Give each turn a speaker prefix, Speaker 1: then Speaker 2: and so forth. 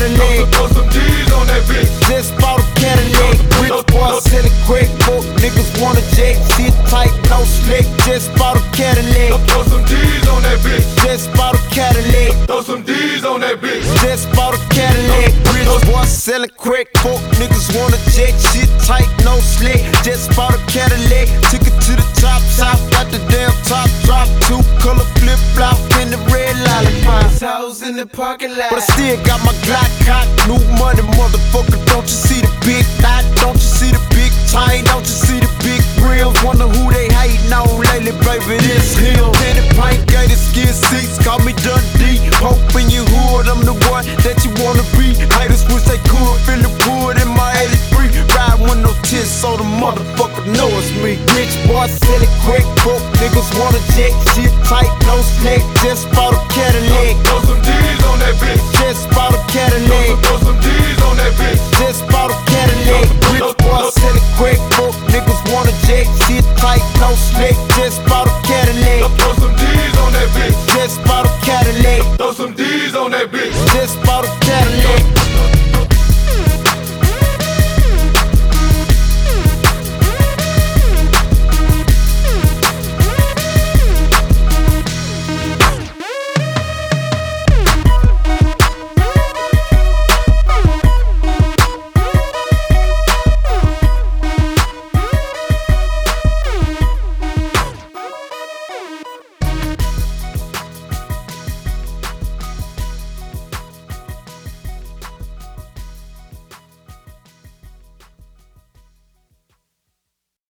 Speaker 1: Cadillac.
Speaker 2: Throw some D's on that bitch.
Speaker 1: Just bought a Cadillac. Rich boy selling crack, fuck niggas wanna jack. Sit tight, no slick. Just bought a Cadillac.
Speaker 2: Throw some D's on that bitch.
Speaker 1: Just bought a Cadillac.
Speaker 2: Throw some D's on that bitch.
Speaker 1: Just bought a Cadillac. Rich boy selling crack, fuck niggas wanna jack. Shit tight, no slick. Just bought a Cadillac. Took it to the top, got the damn top drop. 2-color flip flop in the red lollipop.
Speaker 3: Toes in the parking lot.
Speaker 1: But I still got my Glock cock. New money, motherfucker. Don't you see the big knot? Don't you see the big chain? Don't you see the big grills? Wonder who they hating on lately, baby. This him. Penny pint, gated skin seats. Call me Dundee. Hope in your hood, I'm the one that you wanna be. Haters wish they could feel the wood in my 83. Ride with no tits, so the motherfucker know it's me. Rich boy selling crack, broke niggas wanna jack. Shit tight, no snack. Just bought a Cadillac.
Speaker 2: Throw some D's on that bitch.
Speaker 1: Just bought a Cadillac.
Speaker 2: Throw some D's on that bitch.
Speaker 1: Just bought a Cadillac. Rich boy selling crack, broke niggas wanna jack. Shit tight, no snack. Just bought a Cadillac.
Speaker 2: Throw some D's on that bitch.
Speaker 1: Just bought a Cadillac.
Speaker 2: Throw some D's on that bitch.
Speaker 1: Just bought a Cadillac.